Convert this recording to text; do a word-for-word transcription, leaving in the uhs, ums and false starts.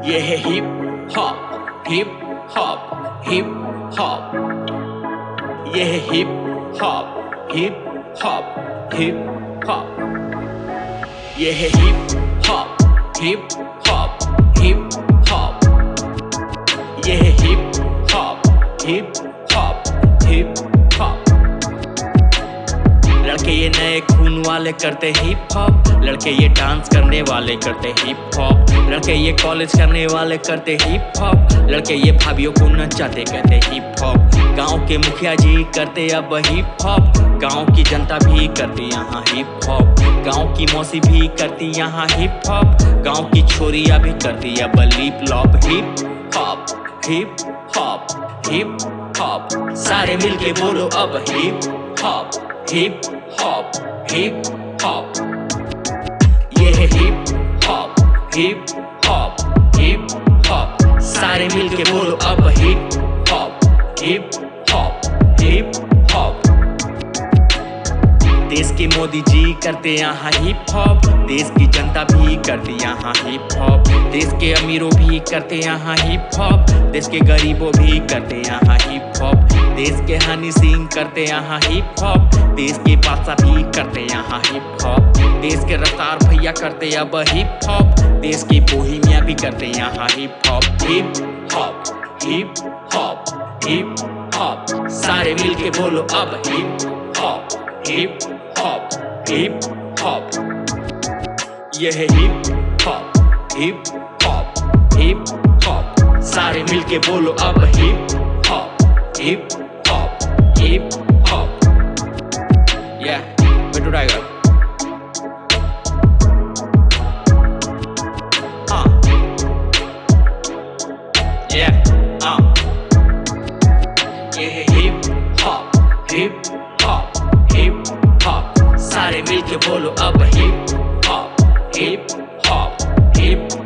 ये है hip hop hip hop hip hop. ये है hip hop hip hop hip hop. ये है hip hop hip hop hip hop. ये है hip hop hip hop hip hop. लड़के ये नए खून वाले करते हिप हॉप, लड़के ये डांस करने वाले करते हिप हॉप, लड़के ये कॉलेज करने वाले करते हिप हॉप, लड़के ये भाभियों को नचाते कहते हिप हॉप। गांव के मुखिया जी करते अब हिप हॉप, गांव की जनता भी करती यहाँ हिप हॉप, गांव की मौसी भी करती यहाँ हिप हॉप, गांव की छोरियां भी करती अब लिप लॉप। Hip hop hip hop hip hop. सारे मिलके बोलो अब hip hop hip hop hip hop. ये है hip hop hip hop hip hop. सारे मिलके बोलो अब hip hop hip hop hip hop. देश के मोदी जी करते यहाँ हिप हॉप, देश की जनता भी करती यहाँ हिप हॉप, देश के अमीरों भी करते यहाँ हिप हॉप, देश के गरीबों भी करते यहाँ हिप हॉप, देश के हनी सिंह करते यहाँ हिप हॉप, देश के बादशाह भी करते यहाँ हिप हॉप, देश के रफ्तार भैया करते अब हिप हॉप, देश की बोहिमिया भी करते यहाँ hip hop. Hip hop hip hop hip hop. सारे मिलके बोलो अब hip hop hip hop hip hop. ये है hip hop hip hop hip hop. सारे मिलके बोलो अब hip hop hip hop hip hop. Yeah, Betu Tiger. Uh. Yeah, uh. ये है hip hop hip hop hip hop. सारे मिलके बोलो अब hip hop hip hop hip